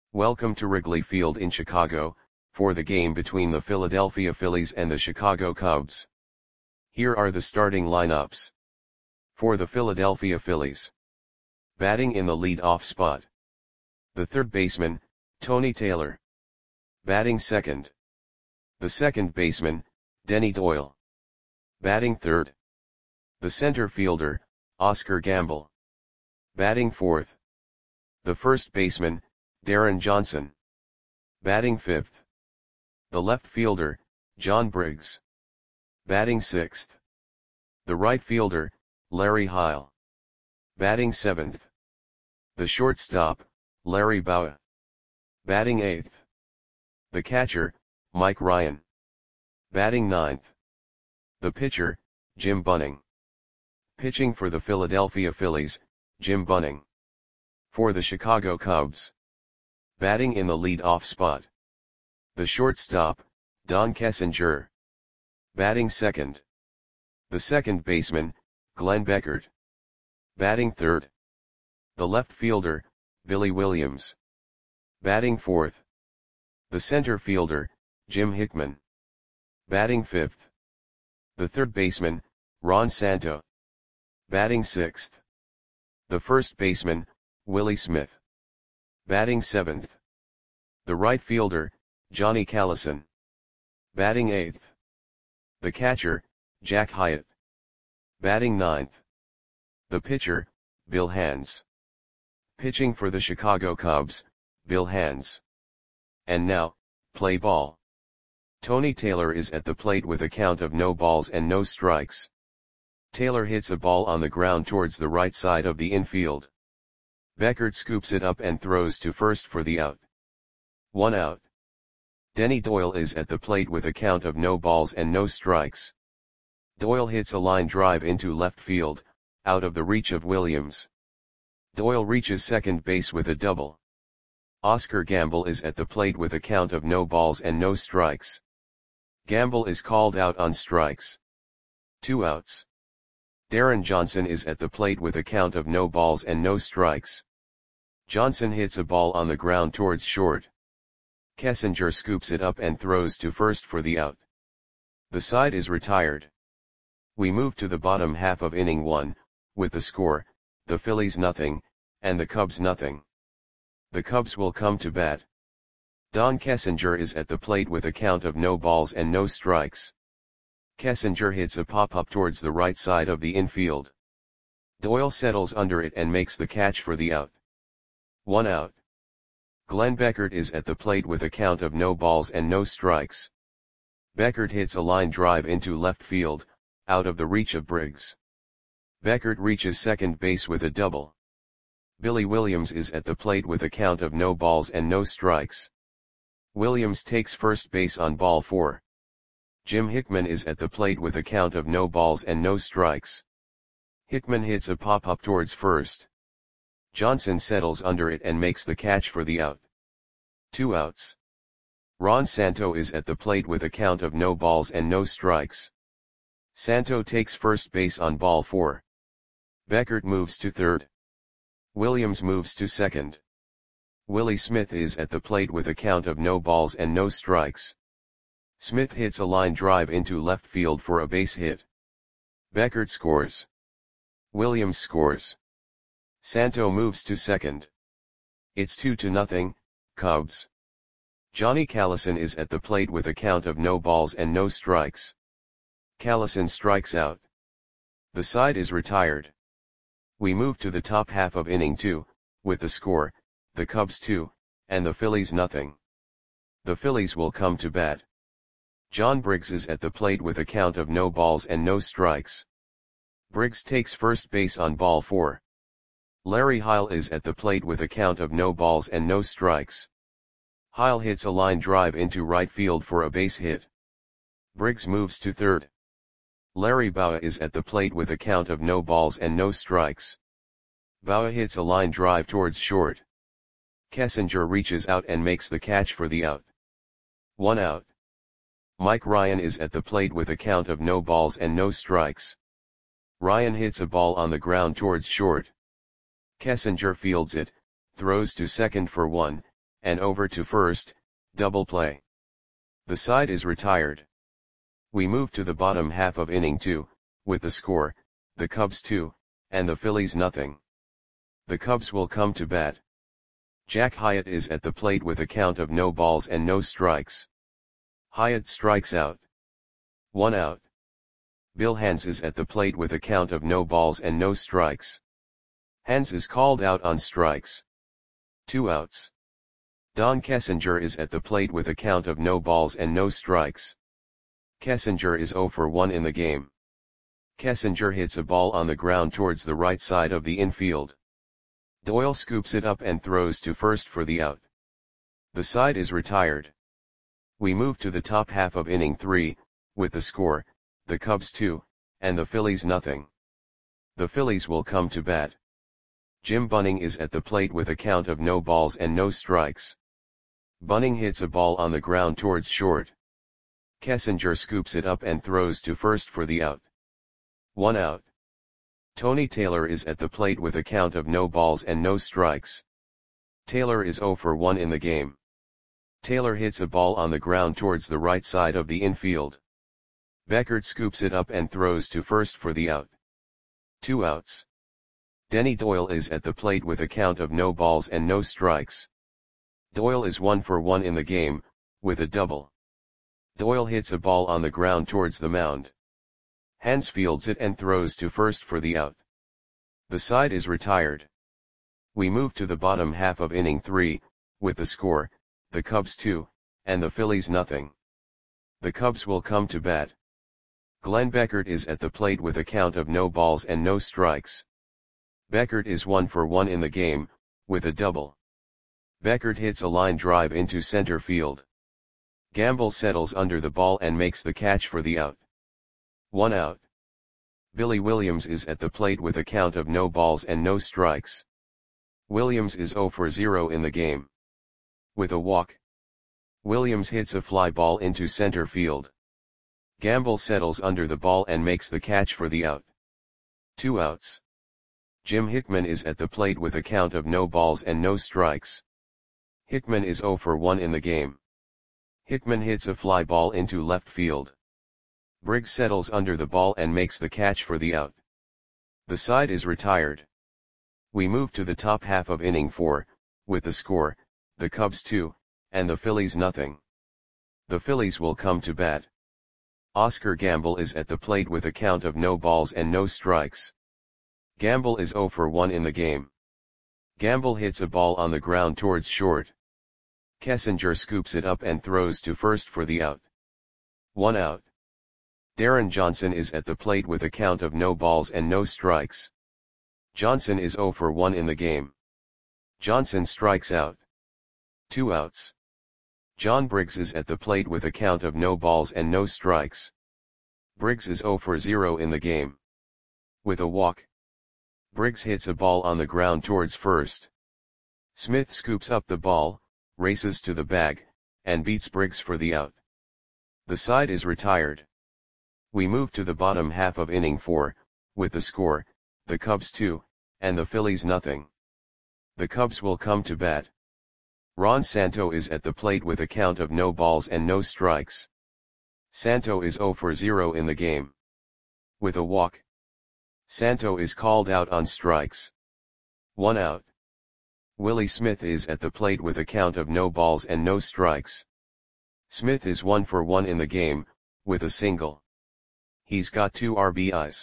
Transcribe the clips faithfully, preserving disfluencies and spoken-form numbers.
Welcome to Wrigley Field in Chicago, for the game between the Philadelphia Phillies and the Chicago Cubs. Here are the starting lineups. For the Philadelphia Phillies. Batting in the lead-off spot. The third baseman, Tony Taylor. Batting second. The second baseman, Denny Doyle. Batting third. The center fielder, Oscar Gamble. Batting fourth. The first baseman, Darren Johnson. Batting fifth. The left fielder, John Briggs. Batting sixth. The right fielder, Larry Heil. Batting seventh. The shortstop, Larry Bowa. Batting eighth. The catcher, Mike Ryan. Batting ninth. The pitcher, Jim Bunning. Pitching for the Philadelphia Phillies, Jim Bunning. For the Chicago Cubs. Batting in the lead-off spot. The shortstop, Don Kessinger. Batting second. The second baseman, Glenn Beckert. Batting third. The left fielder, Billy Williams. Batting fourth. The center fielder, Jim Hickman. Batting fifth. The third baseman, Ron Santo. Batting sixth. The first baseman, Willie Smith. Batting seventh. The right fielder, Johnny Callison. Batting eighth. The catcher, Jack Hyatt. Batting ninth. The pitcher, Bill Hands. Pitching for the Chicago Cubs, Bill Hands. And now, play ball. Tony Taylor is at the plate with a count of no balls and no strikes. Taylor hits a ball on the ground towards the right side of the infield. Beckert scoops it up and throws to first for the out. One out. Denny Doyle is at the plate with a count of no balls and no strikes. Doyle hits a line drive into left field, out of the reach of Williams. Doyle reaches second base with a double. Oscar Gamble is at the plate with a count of no balls and no strikes. Gamble is called out on strikes. Two outs. Darren Johnson is at the plate with a count of no balls and no strikes. Johnson hits a ball on the ground towards short. Kessinger scoops it up and throws to first for the out. The side is retired. We move to the bottom half of inning one, with the score, the Phillies nothing, and the Cubs nothing. The Cubs will come to bat. Don Kessinger is at the plate with a count of no balls and no strikes. Kessinger hits a pop-up towards the right side of the infield. Doyle settles under it and makes the catch for the out. One out. Glenn Beckert is at the plate with a count of no balls and no strikes. Beckert hits a line drive into left field, out of the reach of Briggs. Beckert reaches second base with a double. Billy Williams is at the plate with a count of no balls and no strikes. Williams takes first base on ball four. Jim Hickman is at the plate with a count of no balls and no strikes. Hickman hits a pop-up towards first. Johnson settles under it and makes the catch for the out. Two outs. Ron Santo is at the plate with a count of no balls and no strikes. Santo takes first base on ball four. Beckert moves to third. Williams moves to second. Willie Smith is at the plate with a count of no balls and no strikes. Smith hits a line drive into left field for a base hit. Beckert scores. Williams scores. Santo moves to second. It's two to nothing, Cubs. Johnny Callison is at the plate with a count of no balls and no strikes. Callison strikes out. The side is retired. We move to the top half of inning two, with the score, the Cubs two, and the Phillies nothing. The Phillies will come to bat. John Briggs is at the plate with a count of no balls and no strikes. Briggs takes first base on ball four. Larry Heil is at the plate with a count of no balls and no strikes. Heil hits a line drive into right field for a base hit. Briggs moves to third. Larry Bowa is at the plate with a count of no balls and no strikes. Bowa hits a line drive towards short. Kessinger reaches out and makes the catch for the out. One out. Mike Ryan is at the plate with a count of no balls and no strikes. Ryan hits a ball on the ground towards short. Kessinger fields it, throws to second for one, and over to first, double play. The side is retired. We move to the bottom half of inning two, with the score, the Cubs two, and the Phillies nothing. The Cubs will come to bat. Jack Hyatt is at the plate with a count of no balls and no strikes. Hyatt strikes out. One out. Bill Hands is at the plate with a count of no balls and no strikes. Hands is called out on strikes. Two outs. Don Kessinger is at the plate with a count of no balls and no strikes. Kessinger is oh for one in the game. Kessinger hits a ball on the ground towards the right side of the infield. Doyle scoops it up and throws to first for the out. The side is retired. We move to the top half of inning three, with the score, the Cubs two, and the Phillies nothing. The Phillies will come to bat. Jim Bunning is at the plate with a count of no balls and no strikes. Bunning hits a ball on the ground towards short. Kessinger scoops it up and throws to first for the out. One out. Tony Taylor is at the plate with a count of no balls and no strikes. Taylor is oh for one in the game. Taylor hits a ball on the ground towards the right side of the infield. Beckert scoops it up and throws to first for the out. Two outs. Denny Doyle is at the plate with a count of no balls and no strikes. Doyle is one for one in the game, with a double. Doyle hits a ball on the ground towards the mound. Hands fields it and throws to first for the out. The side is retired. We move to the bottom half of inning three, with the score, the Cubs two, and the Phillies nothing. The Cubs will come to bat. Glenn Beckert is at the plate with a count of no balls and no strikes. Beckert is one for one in the game, with a double. Beckert hits a line drive into center field. Gamble settles under the ball and makes the catch for the out. One out. Billy Williams is at the plate with a count of no balls and no strikes. Williams is oh for zero in the game. With a walk. Williams hits a fly ball into center field. Gamble settles under the ball and makes the catch for the out. Two outs. Jim Hickman is at the plate with a count of no balls and no strikes. Hickman is oh for one in the game. Hickman hits a fly ball into left field. Briggs settles under the ball and makes the catch for the out. The side is retired. We move to the top half of inning four, with the score, the Cubs two, and the Phillies nothing. The Phillies will come to bat. Oscar Gamble is at the plate with a count of no balls and no strikes. Gamble is oh for one in the game. Gamble hits a ball on the ground towards short. Kessinger scoops it up and throws to first for the out. One out. Darren Johnson is at the plate with a count of no balls and no strikes. Johnson is oh for one in the game. Johnson strikes out. Two outs. John Briggs is at the plate with a count of no balls and no strikes. Briggs is oh for zero in the game. With a walk. Briggs hits a ball on the ground towards first. Smith scoops up the ball, races to the bag, and beats Briggs for the out. The side is retired. We move to the bottom half of inning four, with the score, the Cubs two, and the Phillies nothing. The Cubs will come to bat. Ron Santo is at the plate with a count of no balls and no strikes. Santo is oh for zero in the game. With a walk. Santo is called out on strikes. One out. Willie Smith is at the plate with a count of no balls and no strikes. Smith is one for one in the game, with a single. He's got two R B Is.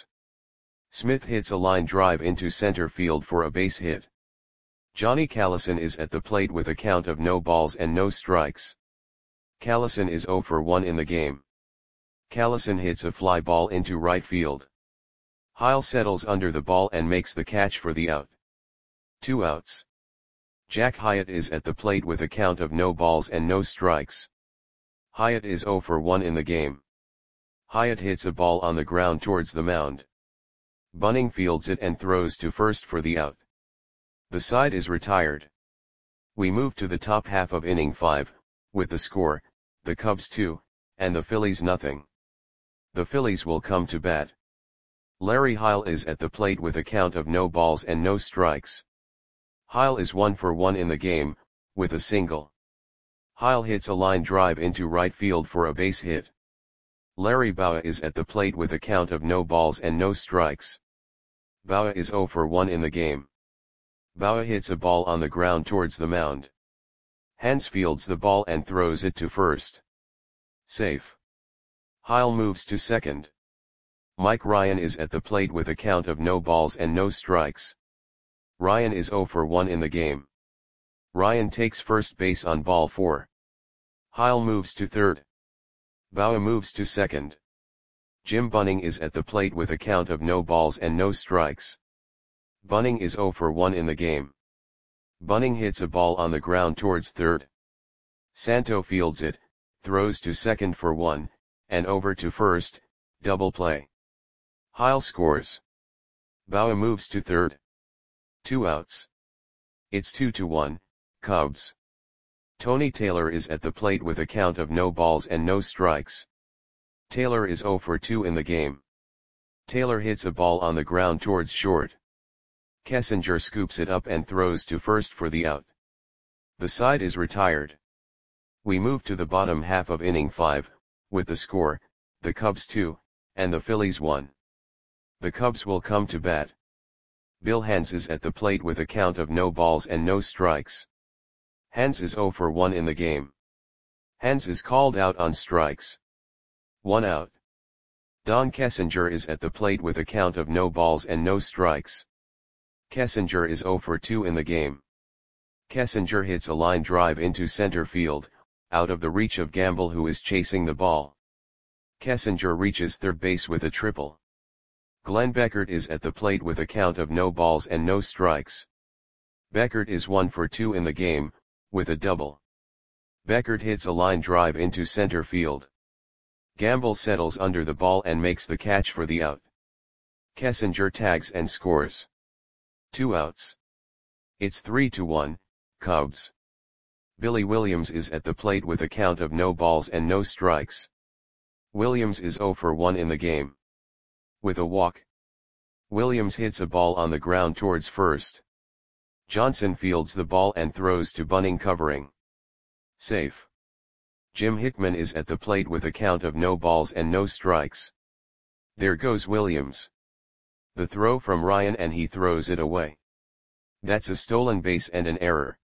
Smith hits a line drive into center field for a base hit. Johnny Callison is at the plate with a count of no balls and no strikes. Callison is oh for one in the game. Callison hits a fly ball into right field. Heil settles under the ball and makes the catch for the out. Two outs. Jack Hyatt is at the plate with a count of no balls and no strikes. Hyatt is oh for one in the game. Hyatt hits a ball on the ground towards the mound. Bunning fields it and throws to first for the out. The side is retired. We move to the top half of inning five, with the score, the Cubs two, and the Phillies nothing. The Phillies will come to bat. Larry Heil is at the plate with a count of no balls and no strikes. Heil is one for one in the game, with a single. Heil hits a line drive into right field for a base hit. Larry Bowa is at the plate with a count of no balls and no strikes. Bowa is zero for one in the game. Bowa hits a ball on the ground towards the mound. Hans fields the ball and throws it to first. Safe. Heil moves to second. Mike Ryan is at the plate with a count of no balls and no strikes. Ryan is zero for one in the game. Ryan takes first base on ball four. Heil moves to third. Bowa moves to second. Jim Bunning is at the plate with a count of no balls and no strikes. Bunning is zero for one in the game. Bunning hits a ball on the ground towards third. Santo fields it, throws to second for one, and over to first, double play. Heil scores. Bowa moves to third. Two outs. It's two to one, Cubs. Tony Taylor is at the plate with a count of no balls and no strikes. Taylor is zero for two in the game. Taylor hits a ball on the ground towards short. Kessinger scoops it up and throws to first for the out. The side is retired. We move to the bottom half of inning five, with the score, the Cubs two, and the Phillies one. The Cubs will come to bat. Bill Hans is at the plate with a count of no balls and no strikes. Hans is zero for one in the game. Hans is called out on strikes. One out. Don Kessinger is at the plate with a count of no balls and no strikes. Kessinger is zero for two in the game. Kessinger hits a line drive into center field, out of the reach of Gamble, who is chasing the ball. Kessinger reaches third base with a triple. Glenn Beckert is at the plate with a count of no balls and no strikes. Beckert is one for two in the game, with a double. Beckert hits a line drive into center field. Gamble settles under the ball and makes the catch for the out. Kessinger tags and scores. Two outs. It's three to one, Cubs. Billy Williams is at the plate with a count of no balls and no strikes. Williams is zero for one in the game. With a walk. Williams hits a ball on the ground towards first. Johnson fields the ball and throws to Bunning covering. Safe. Jim Hickman is at the plate with a count of no balls and no strikes. There goes Williams. The throw from Ryan and he throws it away. That's a stolen base and an error.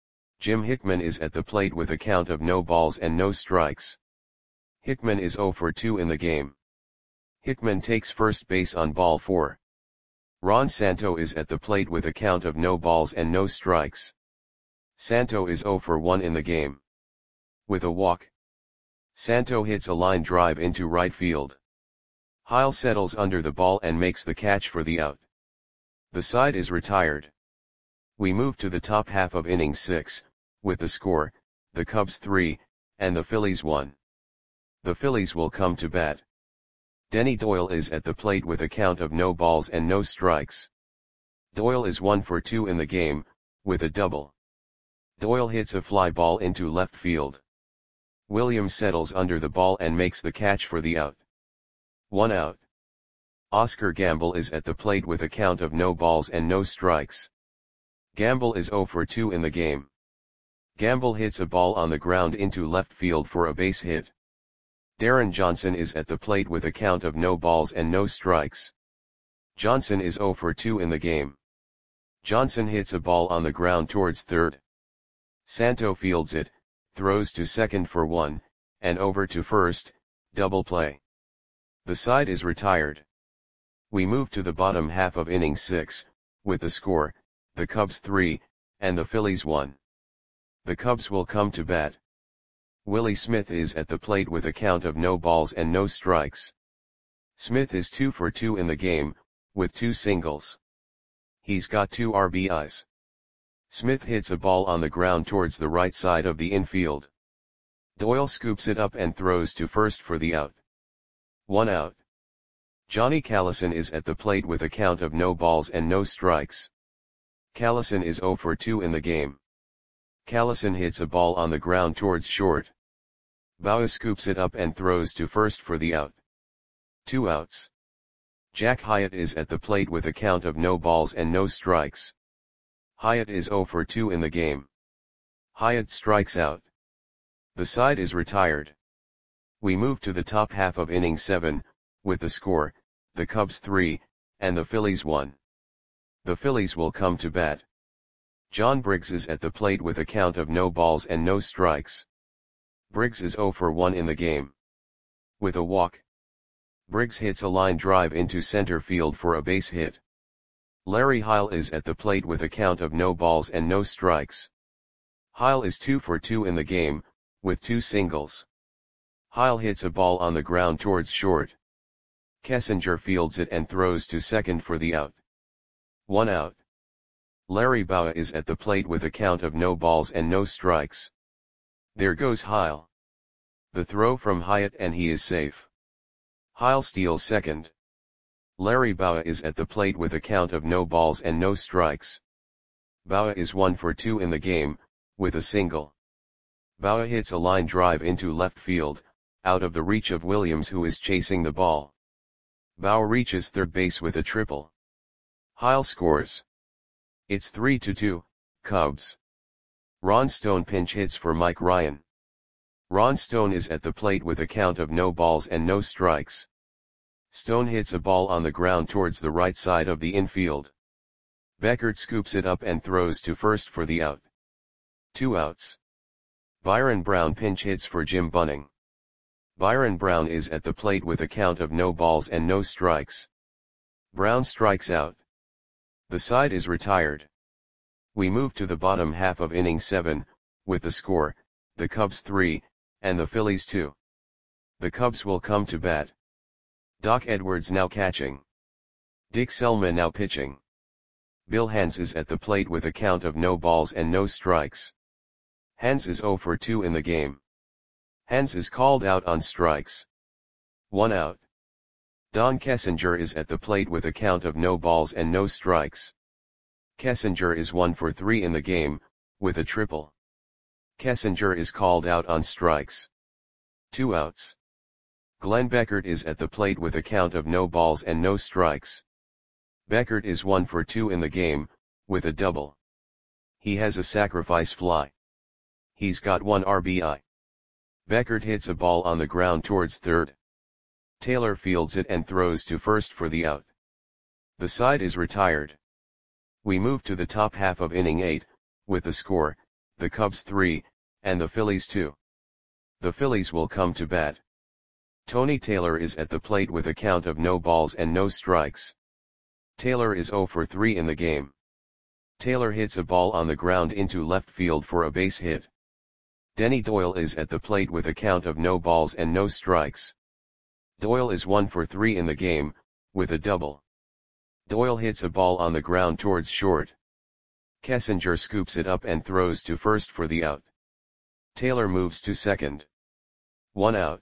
Jim Hickman is at the plate with a count of no balls and no strikes. Hickman is zero for two in the game. Hickman takes first base on ball four. Ron Santo is at the plate with a count of no balls and no strikes. Santo is zero for one in the game. With a walk. Santo hits a line drive into right field. Heil settles under the ball and makes the catch for the out. The side is retired. We move to the top half of inning six, with the score, the Cubs three, and the Phillies one. The Phillies will come to bat. Denny Doyle is at the plate with a count of no balls and no strikes. Doyle is one for two in the game, with a double. Doyle hits a fly ball into left field. Williams settles under the ball and makes the catch for the out. One out. Oscar Gamble is at the plate with a count of no balls and no strikes. Gamble is zero for two in the game. Gamble hits a ball on the ground into left field for a base hit. Darren Johnson is at the plate with a count of no balls and no strikes. Johnson is zero for two in the game. Johnson hits a ball on the ground towards third. Santo fields it, throws to second for one, and over to first, double play. The side is retired. We move to the bottom half of inning six, with the score, the Cubs three, and the Phillies one. The Cubs will come to bat. Willie Smith is at the plate with a count of no balls and no strikes. Smith is two for two in the game, with two singles. He's got two R B Is. Smith hits a ball on the ground towards the right side of the infield. Doyle scoops it up and throws to first for the out. One out. Johnny Callison is at the plate with a count of no balls and no strikes. Callison is zero for two in the game. Callison hits a ball on the ground towards short. Bowa scoops it up and throws to first for the out. Two outs. Jack Hyatt is at the plate with a count of no balls and no strikes. Hyatt is zero for two in the game. Hyatt strikes out. The side is retired. We move to the top half of inning seven, with the score, the Cubs three, and the Phillies one. The Phillies will come to bat. John Briggs is at the plate with a count of no balls and no strikes. Briggs is oh for one in the game. With a walk, Briggs hits a line drive into center field for a base hit. Larry Heil is at the plate with a count of no balls and no strikes. Heil is two for two in the game, with two singles. Heil hits a ball on the ground towards short. Kessinger fields it and throws to second for the out. One out. Larry Bowa is at the plate with a count of no balls and no strikes. There goes Heil. The throw from Hyatt and he is safe. Heil steals second. Larry Bowa is at the plate with a count of no balls and no strikes. Bowa is one for two in the game, with a single. Bowa hits a line drive into left field, out of the reach of Williams who is chasing the ball. Bowa reaches third base with a triple. Heil scores. It's three to two, Cubs. Ron Stone pinch hits for Mike Ryan. Ron Stone is at the plate with a count of no balls and no strikes. Stone hits a ball on the ground towards the right side of the infield. Beckert scoops it up and throws to first for the out. Two outs. Byron Brown pinch hits for Jim Bunning. Byron Brown is at the plate with a count of no balls and no strikes. Brown strikes out. The side is retired. We move to the bottom half of inning seven, with the score, the Cubs three, and the Phillies two. The Cubs will come to bat. Doc Edwards now catching. Dick Selma now pitching. Bill Hands is at the plate with a count of no balls and no strikes. Hands is oh for two in the game. Hands is called out on strikes. One out. Don Kessinger is at the plate with a count of no balls and no strikes. Kessinger is one for three in the game, with a triple. Kessinger is called out on strikes. Two outs. Glenn Beckert is at the plate with a count of no balls and no strikes. Beckert is one for two in the game, with a double. He has a sacrifice fly. He's got one R B I. Beckert hits a ball on the ground towards third. Taylor fields it and throws to first for the out. The side is retired. We move to the top half of inning eight, with the score, the Cubs three, and the Phillies two. The Phillies will come to bat. Tony Taylor is at the plate with a count of no balls and no strikes. Taylor is oh for three in the game. Taylor hits a ball on the ground into left field for a base hit. Denny Doyle is at the plate with a count of no balls and no strikes. Doyle is one for three in the game, with a double. Doyle hits a ball on the ground towards short. Kessinger scoops it up and throws to first for the out. Taylor moves to second. One out.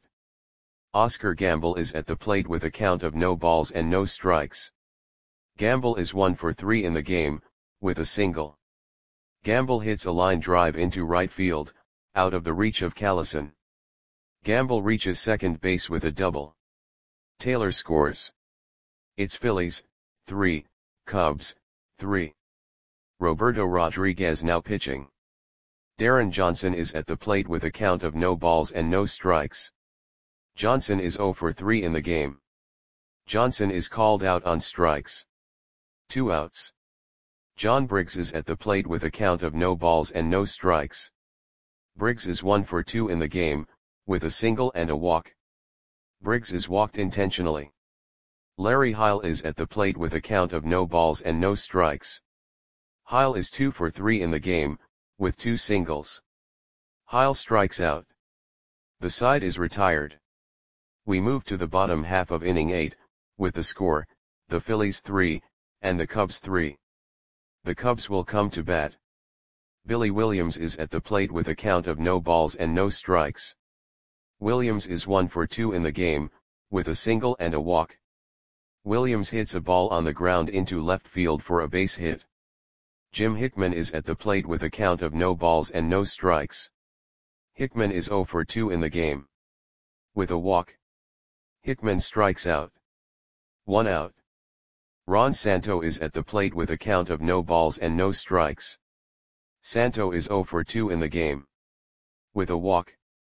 Oscar Gamble is at the plate with a count of no balls and no strikes. Gamble is one for three in the game, with a single. Gamble hits a line drive into right field, out of the reach of Callison. Gamble reaches second base with a double. Taylor scores. It's Phillies, three, Cubs, three. Roberto Rodriguez now pitching. Darren Johnson is at the plate with a count of no balls and no strikes. Johnson is oh for three in the game. Johnson is called out on strikes. Two outs. John Briggs is at the plate with a count of no balls and no strikes. Briggs is one for two in the game, with a single and a walk. Briggs is walked intentionally. Larry Heil is at the plate with a count of no balls and no strikes. Heil is two for three in the game, with two singles. Heil strikes out. The side is retired. We move to the bottom half of inning eight, with the score, the Phillies three, and the Cubs three. The Cubs will come to bat. Billy Williams is at the plate with a count of no balls and no strikes. Williams is one for two in the game, with a single and a walk. Williams hits a ball on the ground into left field for a base hit. Jim Hickman is at the plate with a count of no balls and no strikes. Hickman is oh for two in the game. With a walk, Hickman strikes out. One out. Ron Santo is at the plate with a count of no balls and no strikes. Santo is oh for two in the game. With a walk,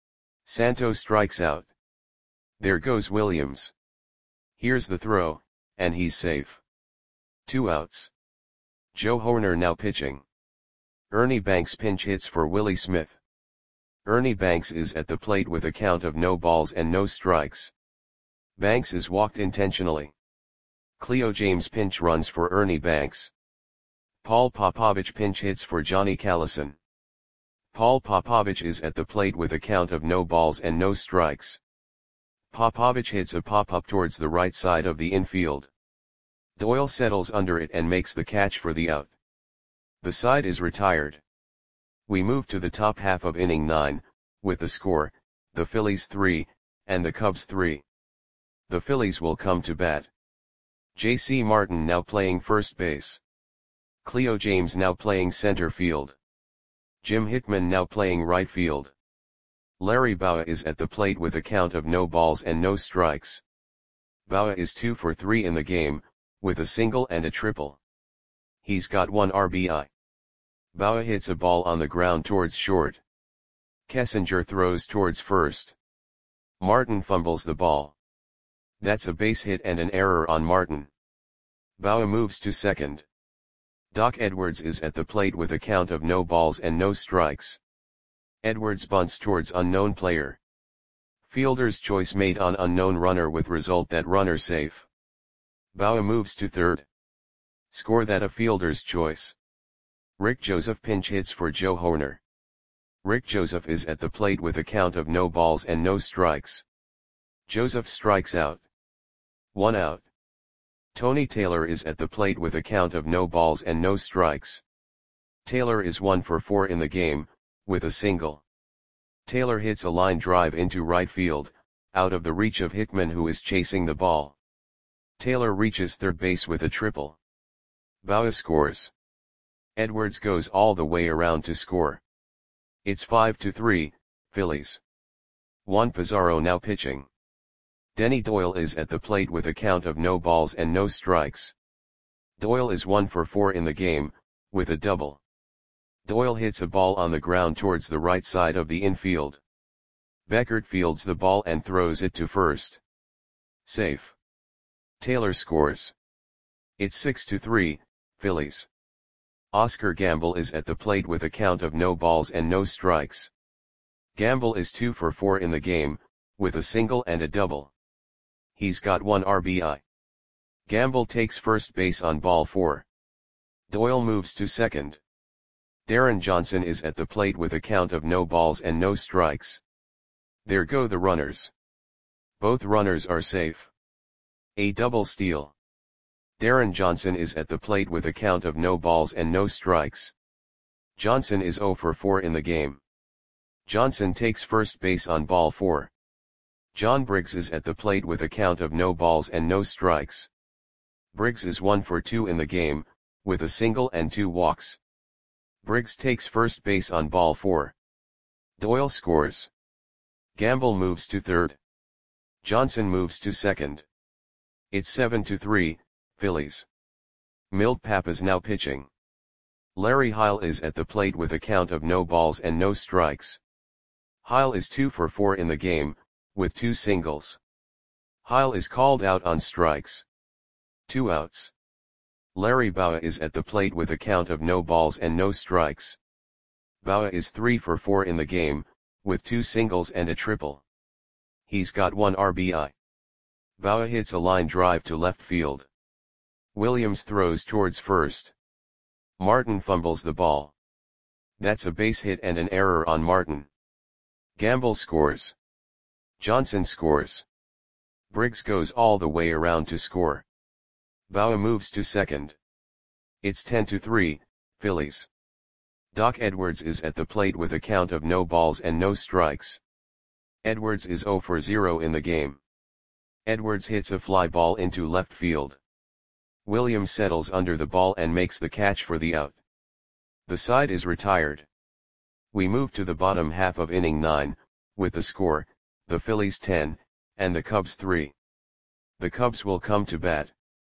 Santos strikes out. There goes Williams. Here's the throw, and he's safe. Two outs. Joe Hoerner now pitching. Ernie Banks pinch hits for Willie Smith. Ernie Banks is at the plate with a count of no balls and no strikes. Banks is walked intentionally. Cleo James pinch runs for Ernie Banks. Paul Popovich pinch hits for Johnny Callison. Paul Popovich is at the plate with a count of no balls and no strikes. Popovich hits a pop-up towards the right side of the infield. Doyle settles under it and makes the catch for the out. The side is retired. We move to the top half of inning nine, with the score, the Phillies three, and the Cubs three. The Phillies will come to bat. J C Martin now playing first base. Cleo James now playing center field. Jim Hickman now playing right field. Larry Bowa is at the plate with a count of no balls and no strikes. Bowa is two for three in the game, with a single and a triple. He's got one R B I. Bowa hits a ball on the ground towards short. Kessinger throws towards first. Martin fumbles the ball. That's a base hit and an error on Martin. Bowa moves to second. Doc Edwards is at the plate with a count of no balls and no strikes. Edwards bunts towards unknown player. Fielder's choice made on unknown runner with result that runner safe. Bowa moves to third. Score that a fielder's choice. Rick Joseph pinch hits for Joe Hoerner. Rick Joseph is at the plate with a count of no balls and no strikes. Joseph strikes out. One out. Tony Taylor is at the plate with a count of no balls and no strikes. Taylor is one for four in the game, with a single. Taylor hits a line drive into right field, out of the reach of Hickman who is chasing the ball. Taylor reaches third base with a triple. Bowa scores. Edwards goes all the way around to score. It's five to three, Phillies. Juan Pizarro now pitching. Denny Doyle is at the plate with a count of no balls and no strikes. Doyle is one for four in the game, with a double. Doyle hits a ball on the ground towards the right side of the infield. Beckert fields the ball and throws it to first. Safe. Taylor scores. It's six to three, Phillies. Oscar Gamble is at the plate with a count of no balls and no strikes. Gamble is two for four in the game, with a single and a double. He's got one R B I. Gamble takes first base on ball four. Doyle moves to second. Darren Johnson is at the plate with a count of no balls and no strikes. There go the runners. Both runners are safe. A double steal. Darren Johnson is at the plate with a count of no balls and no strikes. Johnson is zero for four in the game. Johnson takes first base on ball four. John Briggs is at the plate with a count of no balls and no strikes. Briggs is one for two in the game, with a single and two walks. Briggs takes first base on ball four. Doyle scores. Gamble moves to third. Johnson moves to second. It's seven to three, Phillies. Milt Pappas now pitching. Larry Heil is at the plate with a count of no balls and no strikes. Heil is two for four in the game, with two singles. Heil is called out on strikes. Two outs. Larry Bowa is at the plate with a count of no balls and no strikes. Bowa is three for four in the game, with two singles and a triple. He's got one R B I. Bowa hits a line drive to left field. Williams throws towards first. Martin fumbles the ball. That's a base hit and an error on Martin. Gamble scores. Johnson scores. Briggs goes all the way around to score. Bowa moves to second. It's ten to three, Phillies. Doc Edwards is at the plate with a count of no balls and no strikes. Edwards is zero for zero in the game. Edwards hits a fly ball into left field. Williams settles under the ball and makes the catch for the out. The side is retired. We move to the bottom half of inning nine, with the score, the Phillies ten, and the Cubs three. The Cubs will come to bat.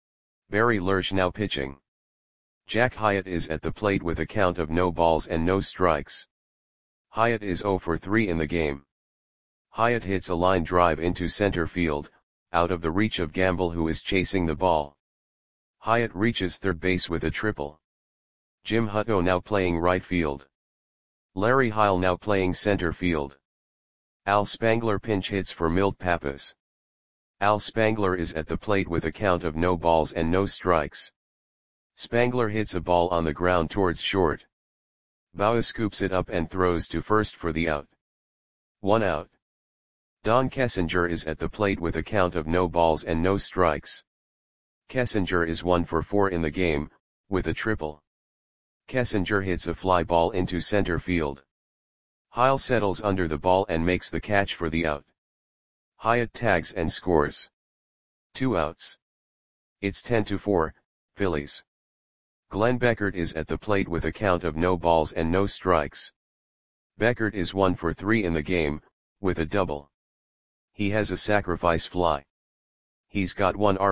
Barry Lerch now pitching. Jack Hyatt is at the plate with a count of no balls and no strikes. Hyatt is zero for three in the game. Hyatt hits a line drive into center field, out of the reach of Gamble, who is chasing the ball. Hyatt reaches third base with a triple. Jim Hutto now playing right field. Larry Heil now playing center field. Al Spangler pinch hits for Milt Pappas. Al Spangler is at the plate with a count of no balls and no strikes. Spangler hits a ball on the ground towards short. Bauer scoops it up and throws to first for the out. One out. Don Kessinger is at the plate with a count of no balls and no strikes. Kessinger is one for four in the game, with a triple. Kessinger hits a fly ball into center field. Heil settles under the ball and makes the catch for the out. Hyatt tags and scores. Two outs. It's ten to four, Phillies. Glenn Beckert is at the plate with a count of no balls and no strikes. Beckert is one for three in the game, with a double. He has a sacrifice fly. He's got one R B I.